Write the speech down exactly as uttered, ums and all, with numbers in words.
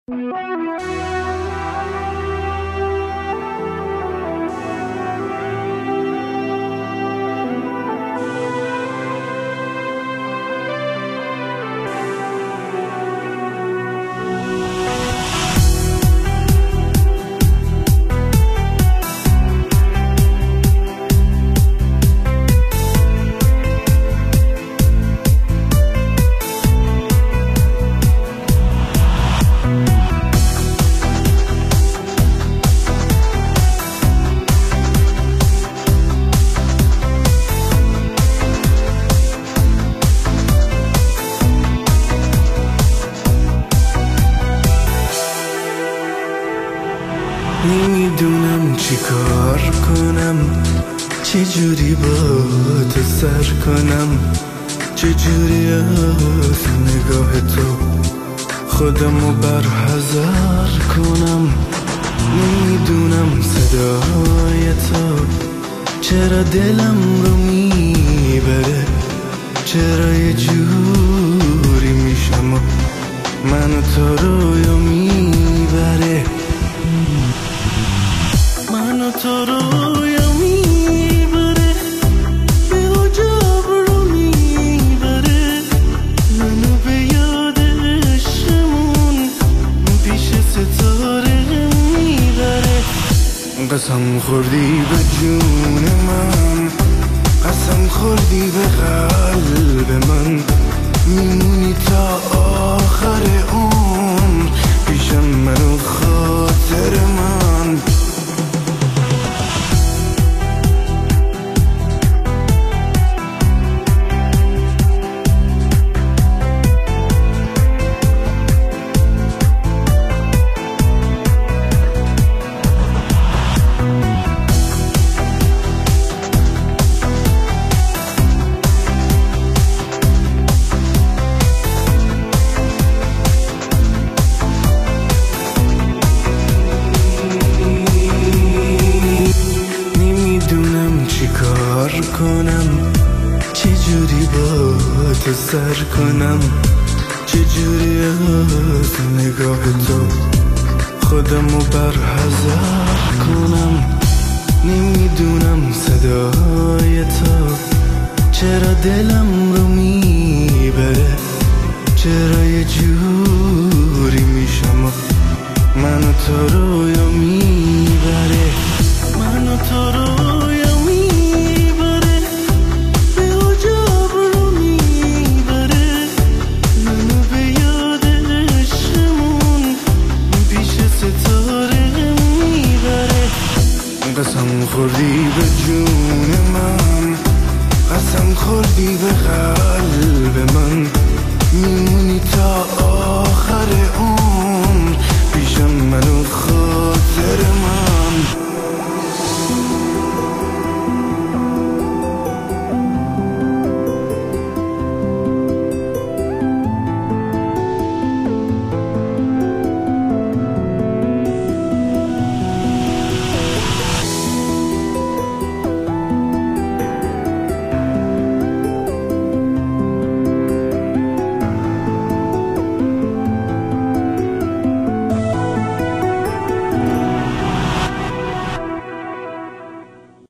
نمیدونم چی کار کنم، چجوری با تو سر کنم، چجوری از نگاه تو خودمو برحذر کنم. نمیدونم صدای تو چرا دلم رو میبره، چرا یه جوری میشم و منو تو رویا میبره، منو تو رویا میبره، به عجب رو میبره، منو به یاد عشقمون پیش ستاره میبره. قسم خوردی به جون من، قسم خوردی به قلب من، میمونی تا آخر عمر پیشم منو خاطر من. کنم چجوری با تو سر کنم، چجوری از نگاه تو خودمو برحذر کنم. نمیدونم صدای تو چرا دلم رو میبره، چرا یه جوری میشم و منو تو رویا میبره، منو تو رویا قسم خوردی به جون من، قسم خوردی به قلب من،